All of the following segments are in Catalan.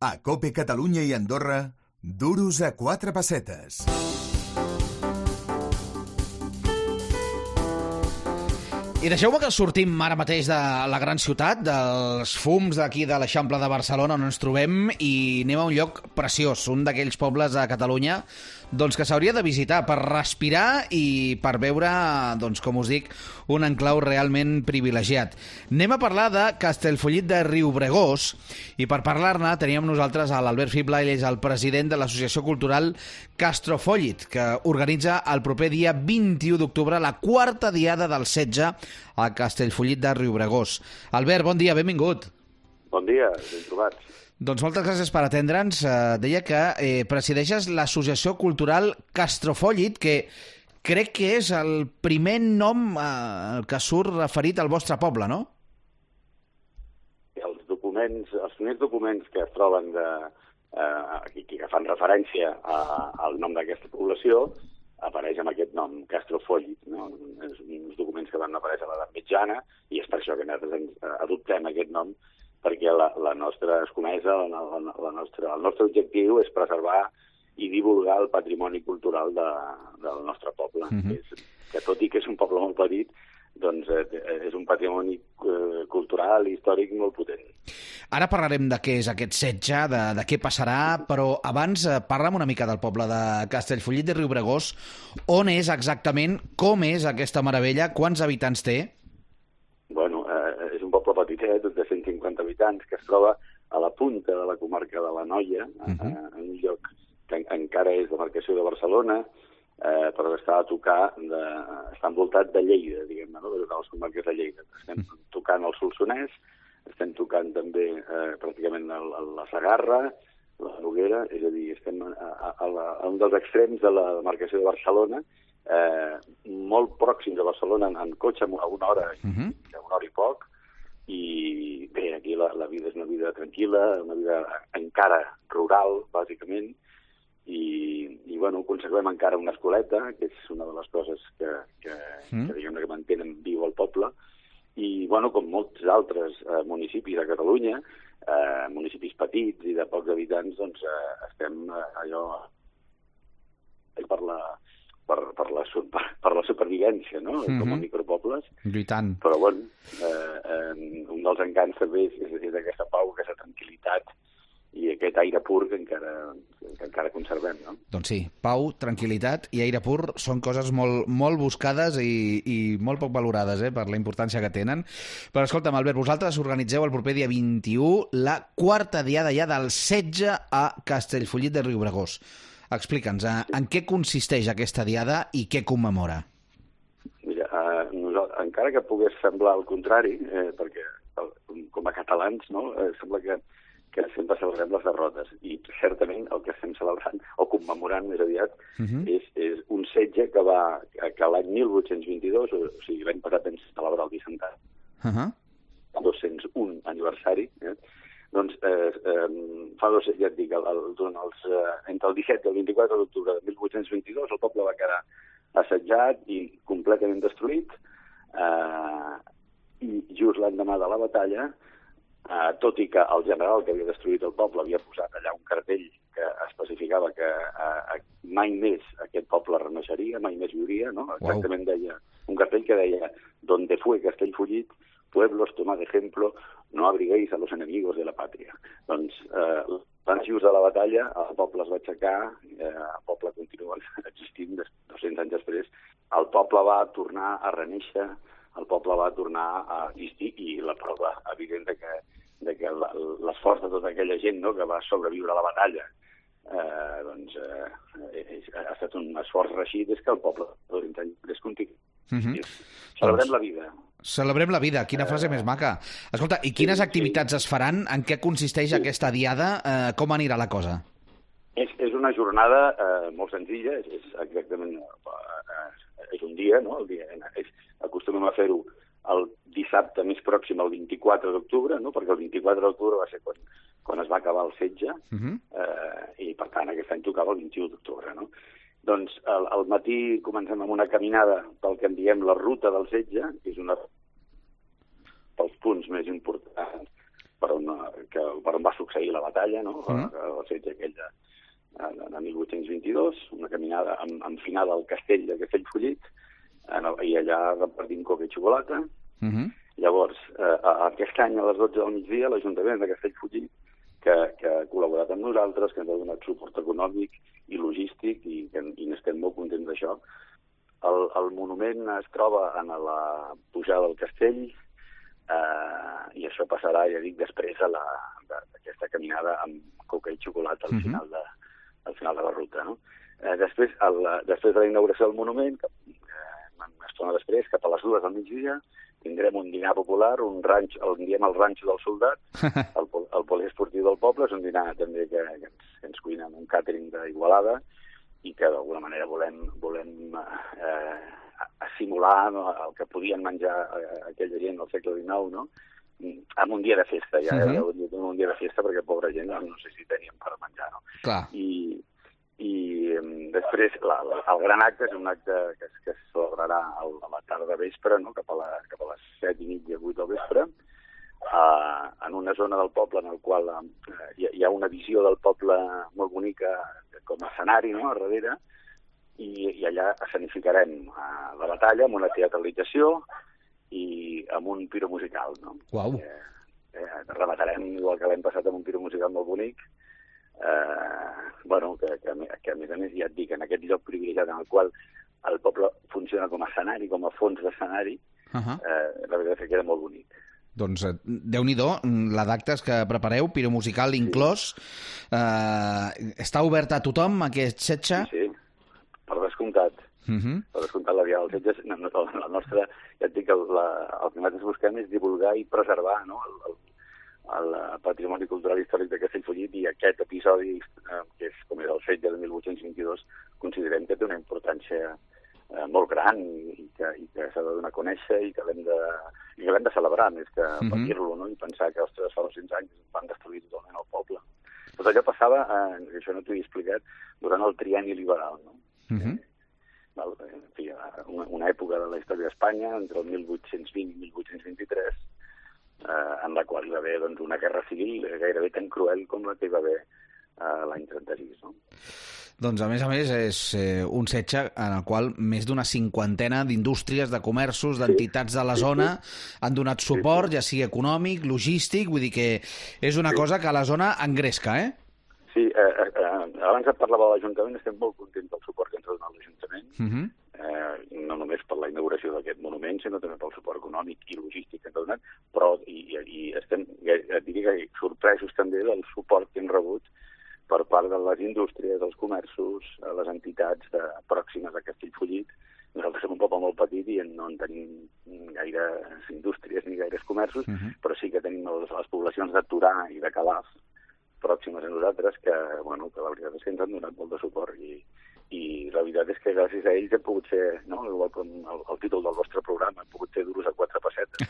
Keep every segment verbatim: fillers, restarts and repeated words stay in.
A COPE Catalunya i Andorra, duros a quatre pessetes. I deixeu-me que sortim ara mateix de la gran ciutat, dels fums d'aquí de l'Eixample de Barcelona on ens trobem, i anem a un lloc preciós, un d'aquells pobles de Catalunya doncs, que s'hauria de visitar per respirar i per veure, doncs, com us dic, un enclau realment privilegiat. Anem a parlar de Castellfollit de Riubregós, i per parlar-ne teníem nosaltres a l'Albert Fibla, ell és el president de l'Associació Cultural Castellfollit, que organitza el proper dia vint-i-u d'octubre la quarta diada del setge a Castellfollit de Riubregós. Albert, bon dia, benvingut. Bon dia, ben trobats. Doncs moltes gràcies per atendre'ns. Eh, deia que eh, presideixes l'Associació Cultural Castellfollit, que crec que és el primer nom eh, que surt referit al vostre poble, no? Els documents, els primers documents que es troben de, eh, que fan referència a, al nom d'aquesta població apareix amb aquest nom, Castellfollit, no? És uns documents que van aparèixer a l'edat mitjana i és per això que nosaltres ens adoptem aquest nom, perquè la, la nostra escomesa, la, la, la nostra, el nostre objectiu és preservar i divulgar el patrimoni cultural de, del nostre poble. Mm-hmm. és, que tot i que és un poble molt petit, doncs eh, és un patrimoni eh, cultural i històric molt potent. Ara parlarem de què és aquest setge, de, de què passarà, però abans eh, parla'm una mica del poble de Castellfollit de Riubregós. On és exactament, com és aquesta meravella, quants habitants té? Bueno, eh, és un poble petitet, de cent cinquanta habitants, que es troba a la punta de la comarca de l'Anoia, uh-huh. eh, en un lloc que en, encara és demarcació de Barcelona, eh, però està a tocar, de, està envoltat de Lleida, diguem-ne, no? de les comarques de Lleida. Estem tocant el Solsonès, estem tocant també eh, pràcticament el, el, la Segarra, la Noguera, és a dir, estem a, a, a, la, a un dels extrems de la demarcació de Barcelona, eh, molt pròxims a Barcelona en, en cotxe a una hora, uh-huh. una hora i poc, i bé, aquí la, la vida és una vida tranquil·la, una vida encara rural, bàsicament, i, i bueno, conservem encara una escoleta, que és una de les coses que, que, mm. que diguem que mantenen viu el poble, i bueno, com molts altres eh, municipis a Catalunya, eh, municipis petits i de pocs habitants, doncs eh, estem eh, allò per la... Per, per, la, per, per la supervivència, no? Mm-hmm. Com a micropobles. Lluitant. Però, bueno, eh, eh, un dels encants també és, és aquesta pau, aquesta tranquil·litat i aquest aire pur que encara, que encara conservem, no? Doncs sí, pau, tranquil·litat i aire pur són coses molt, molt buscades i, i molt poc valorades, eh, per la importància que tenen. Però, escolta'm, Albert, vosaltres organitzeu el proper dia vint-i-u la quarta diada ja del setge a Castellfollit de Riubregós. Explica'ns, en què consisteix aquesta diada i què commemora? Mira, eh, nosaltres, encara que pogués semblar el contrari, eh, perquè com a catalans no, eh, sembla que, que sempre celebrem les derrotes, i certament el que estem celebrant, o commemorant més aviat, uh-huh. és, és un setge que va que l'any mil vuit-cents vint-i-dos, o sigui, l'any passat vam celebrar el bicentenari, uh-huh. el dos-cents un aniversari, eh, doncs eh, eh, fa dos, ja et dic, el, el, els, eh, entre el disset i el vint-i-quatre d'octubre de mil vuit-cents vint-i-dos el poble va quedar assetjat i completament destruït, eh, i just l'endemà de la batalla, eh, tot i que el general que havia destruït el poble havia posat allà un cartell que especificava que eh, mai més aquest poble renaixeria, mai més viuria, no? Exactament wow. Deia, un cartell que deia «Donde fue Castellfollit, pueblos, tomad ejemplo, no abriguéis a los enemigos de la pàtria». Doncs, eh, l'any just de la batalla, el poble es va aixecar, eh, el poble continua existint dos-cents anys després, el poble va tornar a renéixer, el poble va tornar a existir, i la prova evident de que, de que l'esforç de tota aquella gent, no?, que va sobreviure a la batalla, eh, doncs, eh, ha estat un esforç reeixit, és que el poble dos-cents anys després continua. Mm-hmm. Celebrem la vida. Celebrem la vida, quina frase uh, més maca. Escolta, i quines sí, activitats sí. es faran? En què consisteix sí. aquesta diada? Eh, com anirà la cosa? És, és una jornada eh, molt senzilla, és, és exactament eh, és un dia, no? El dia, és, acostumem a fer-ho el dissabte més pròxim al vint-i-quatre d'octubre, no? Perquè el vint-i-quatre d'octubre va ser quan, quan es va acabar el setge, uh-huh. eh, i per tant aquest any tocava el vint-i-u d'octubre, no? Doncs al, al matí comencem amb una caminada pel que en diem la ruta del setge, que és una pels punts més importants per on, que, per on va succeir la batalla, no? Mm. El setge aquell de, de, de mil vuit-cents vint-i-dos, una caminada en, enfinada al castell de Castellfollit, en el, i allà repartint coca i xocolata. Mm -hmm. Llavors, eh, aquest any a les dotze del migdia, l'Ajuntament de Castellfollit, que, que ha col·laborat amb nosaltres, que ens ha donat suport econòmic i logístic, i, i n'estem molt contents d'això. El, el monument es troba en la pujada del castell, eh, i això passarà, ja dic, després de d'aquesta caminada amb coca i xocolata al, uh -huh. final, de, al final de la ruta. No? Eh, després, el, després de la inauguració del monument, que, eh, una estona després, cap a les dues del migdia, tindrem un dinar popular, un ranxo, el diem el ranxo del soldat, el, el poliesportiu del poble, és un dinar també que, que, ens, que ens cuina amb un càtering d'Igualada, i que d'alguna manera volem, volem eh, simular, no, el que podien menjar eh, aquella gent al segle dinou, no? En un dia de festa, ja, uh -huh. eh, un dia de festa, perquè pobra gent no, no sé si teníem per menjar, no? Clar. I, i um, després la, la, el gran acte és un acte que, que es celebrarà a la tarda vespre, no? cap, a la, cap a les set i mitja, vuit del vespre, uh, en una zona del poble en el qual uh, hi, hi ha una visió del poble molt bonica com a escenari, no?, a darrere, i, i allà escenificarem uh, la batalla amb una teatralització i amb un piro musical, no? Uau. Eh, eh, rematarem, igual que l'hem passat, amb un piro musical molt bonic, eh, bueno, que, que, que a més a més ja et dic, en aquest lloc privilegiat en el qual el poble funciona com a escenari, com a fons d'escenari, uh -huh. eh, la veritat és que queda molt bonic. Doncs déu-n'hi-do, la d'actes que prepareu, piro musical sí. inclòs. Eh, està obert a tothom, aquest setge? Sí, sí, per descomptat. Uh -huh. Per descomptat, la via del setge, no, no, la nostra, ja et dic, el, la, el que nosaltres busquem és divulgar i preservar, no?, el, el, el patrimoni cultural històric de Castellfollit, i aquest episodi, eh, que és com era el setge de mil vuit-cents vint-i-dos, considerem que té una importància eh, molt gran i, i que, i que s'ha de donar a conèixer i que l'hem de, i que l'hem de celebrar més que uh -huh. patir-lo, no?, i pensar que, ostres, fa dos-cents anys van destruir totalment el poble. Tot allò passava, eh, això no t'ho he explicat, durant el trienni liberal, no? Uh -huh. eh, val, en fi, una, una època de la història d'Espanya, entre el mil vuit-cents vint i mil vuit-cents vint-i-tres, eh, en la qual hi va haver doncs, una guerra civil gairebé tan cruel com la que hi va haver eh, l'any trenta-sis, no? Doncs, a més a més, és eh, un setge en el qual més d'una cinquantena d'indústries, de comerços, d'entitats de la zona sí, sí. han donat suport, sí, sí. ja sigui econòmic, logístic, vull dir que és una sí. cosa que a la zona engresca, eh? Sí, eh, eh, abans et parlava de l'Ajuntament, estem molt contents del suport que ens ha donat l'Ajuntament, uh -huh. eh, no només per la inauguració d'aquest monument, sinó també pel suport econòmic i logístic que ens ha donat, però i, i estem, et diria que sorpresos també del suport que hem rebut per part de les indústries, dels comerços, les entitats de, pròximes a Castellfollit. Nosaltres som un poble molt petit i no en tenim gaires indústries ni gaires comerços, uh -huh. però sí que tenim les, les poblacions de Torà i de Calaf pròximes a nosaltres, que, bueno, que la veritat és que ens han donat molt de suport i, i la veritat és que gràcies a ells hem pogut ser, no?, igual com el, el títol del vostre programa, hem pogut ser duros a quatre pessetes.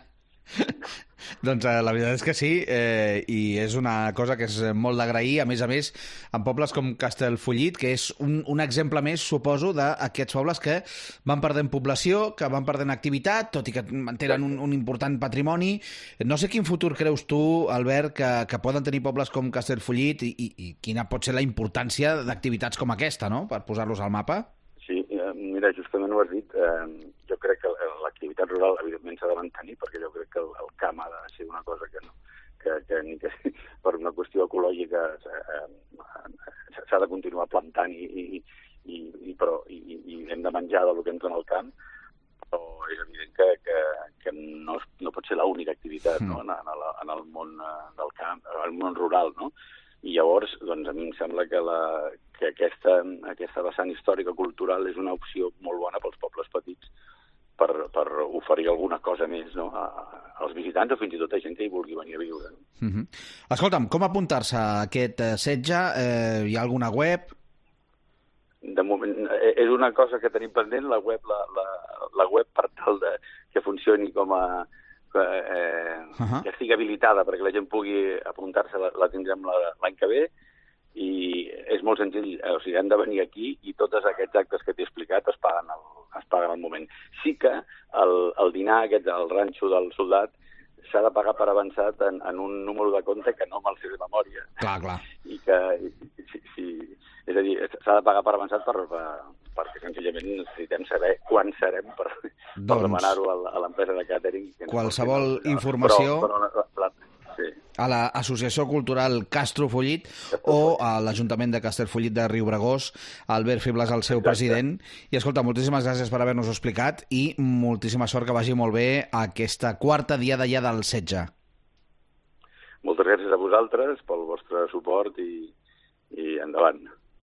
Doncs eh, la veritat és que sí, eh, i és una cosa que és molt d'agrair, a més a més, en pobles com Castellfollit, que és un, un exemple més, suposo, d'aquests pobles que van perdent població, que van perdent activitat, tot i que mantenen un, un important patrimoni. No sé quin futur creus tu, Albert, que, que poden tenir pobles com Castellfollit i, i, i quina pot ser la importància d'activitats com aquesta, no?, per posar-los al mapa? Sí, eh, mira, justament ho has dit, eh, jo crec que l'activitat rural evidentment s'ha de mantenir, perquè jo crec que el, el camp ha de ser una cosa que no, que, que ni que per una qüestió ecològica s'ha de continuar plantant i, i, i, i, però, i, i hem de menjar del que ens dona el camp, però és evident que, que, que no, no pot ser l'única activitat, no?, en, en, el, en el món del camp, en el món rural, no? I llavors, doncs, a mi em sembla que, la, que aquesta, aquesta vessant històrica cultural és una opció molt bona pels pobles petits per, per oferir alguna cosa més, no?, a, als visitants o fins i tot a gent que hi vulgui venir a viure. No? Uh-huh. Escolta'm, com apuntar-se a aquest setge? Eh, hi ha alguna web? De moment, és una cosa que tenim pendent, la web, la, la, la web per tal de que funcioni com a Eh, uh-huh. que estigui habilitada perquè la gent pugui apuntar-se, la, la tindrem l'any que ve, i és molt senzill, o sigui, hem de venir aquí i tots aquests actes que t'he explicat es paguen al, es paguen al moment. Sí que el, el dinar aquest del ranxo del soldat s'ha de pagar per avançat en, en un número de compte que no me'l sé de memòria. Clar, clar. I que, i, si, si, és a dir, s'ha de pagar per avançat per, per, perquè senzillament necessitem saber quan serem per, doncs, per demanar-ho a, a l'empresa de càtering. Qualsevol no, informació però, però, la, sí. a l'Associació Cultural Castellfollit o a l'Ajuntament de Castellfollit de Riubregós. Albert Fiblàs, el seu Exacte. president. I escolta, moltíssimes gràcies per haver-nos explicat i moltíssima sort, que vagi molt bé aquesta quarta diada ja del setge. Moltes gràcies a vosaltres pel vostre suport i, i endavant.